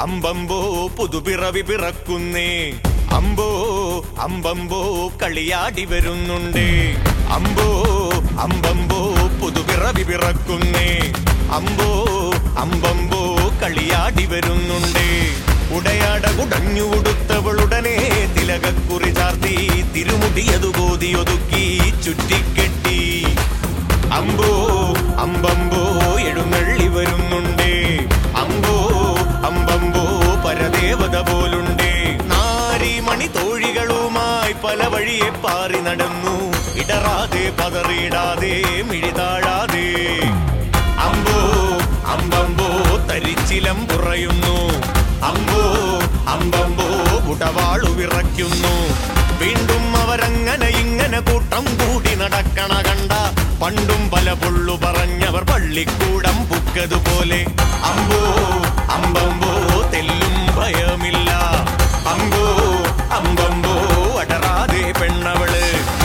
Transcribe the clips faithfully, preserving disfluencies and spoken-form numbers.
അമ്പമ്പോ പുതുപിറവി പിറക്കുന്നേ. അമ്പോ അമ്പമ്പോ കളിയാടി വരുന്നുണ്ടേ. അമ്പോ അമ്പമ്പോ പുതുപിറവി പിറക്കുന്നേ. അമ്പോ അമ്പമ്പോ കളിയാടി വരുന്നുണ്ടേ. ഉടയാട കുടഞ്ഞു കൊടുത്തവളുടനെ തിലകക്കുറി ചാർത്തി തിരുമുടിയതു കോതിയൊതുക്കി ചുറ്റിക്കെട്ടി. അമ്പോ അമ്പമ്പോ എഴുന്നള്ളി വരുന്നുണ്ടേ. അമ്പോ അമ്പമ്പോ പരദേവത പോലുണ്ടേ. നാരിമണി തോഴികളുമായി പല വഴിയെ പാറി നടന്നു. ഇടറാതെ പതറിയിടാതെ മിഴിതാഴാതെ. അമ്പോ അമ്പമ്പോ തരിച്ചിലം പുറയുന്നു. അമ്പോ അമ്പമ്പോ ഉടവാളു വിറയ്ക്കുന്നു. വീണ്ടും അവരങ്ങനെ ഇങ്ങനെ കൂട്ടം കൂടി നടക്കണ കണ്ട പണ്ടും പല പൊള്ളു പറഞ്ഞവർ പള്ളിക്കൂടം പുക്കതുപോലെ. അമ്പോ അമ്പമ്പോ തെല്ലും ഭയമില്ല. അമ്പോ അമ്പമ്പോ അടറാതെ പെണ്ണവള്.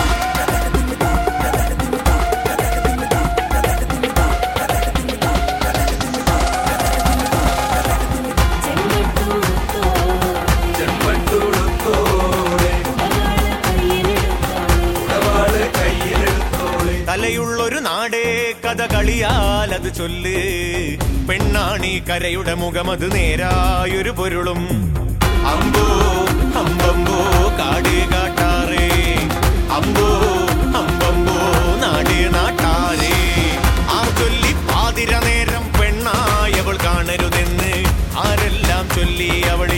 തലയുള്ളൊരു നാടേ കഥ കളിയാൽ അത് ചൊല്ല്. പെണ്ണാണി കരയുടെ മുഖമത് നേരായൊരു പൊരുളും. അമ്പോ അമ്പമ്പോ കാട് കാട്ടാറേ. അമ്പോ അമ്പമ്പോ നാട് നാട്ടാരേ. ആ ചൊല്ലി പാതിര നേരം പെണ്ണായവൾ കാണരുതെന്ന് ആരെല്ലാം ചൊല്ലി അവൾ